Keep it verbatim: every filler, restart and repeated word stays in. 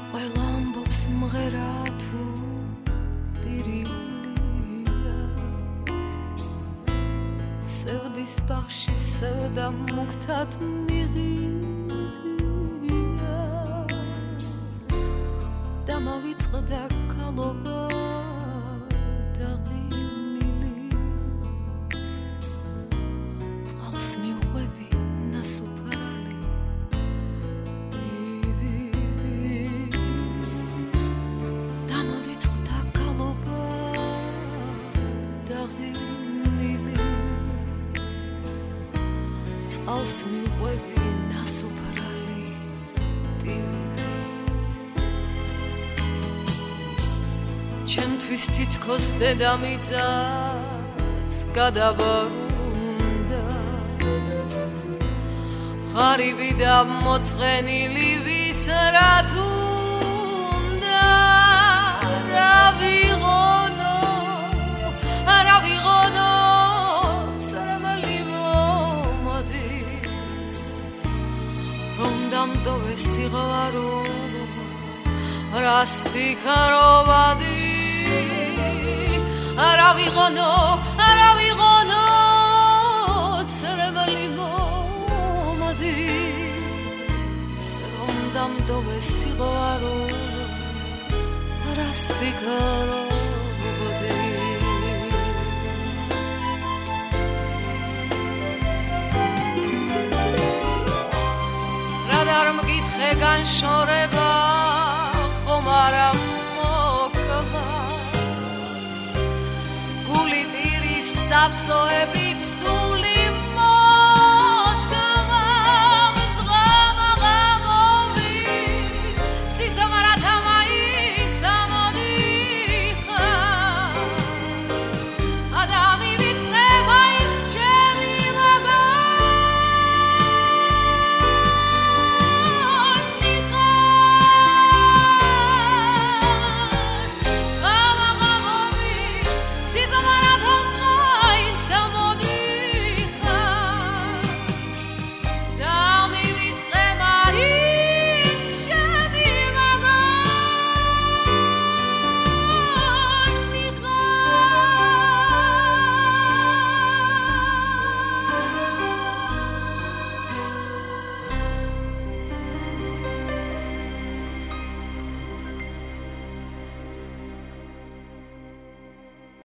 ყველა ამბობს მღერა თუ ტირილია სევდის ბაღში სევდა მუქთად მიღია და მოვიწყდა ქალობა და ღიმილი წყალს მივყვები ნასუფარალი და მოვიწყდა ქალობა და ღიმილი წყალს მივყვები ნასუფარალი ჩემთვის თითქოს დედამიწაც გადაბარუნდა ღარიბი და მოწყენილი ვის რა თუნდა რა ვიღონო რა ვიღონო ცრემელი მომადის რომ დამტოვე სიყვარულო რას ფიქრობადი არა ვიღონო არა ვიღონო ცრემელი მომადის რომ დამტოვე სიყვარულო რას ფიქრობადი რა არ მკითხე განშორება ხომ არა მოსკოვას გული ტირის სასოები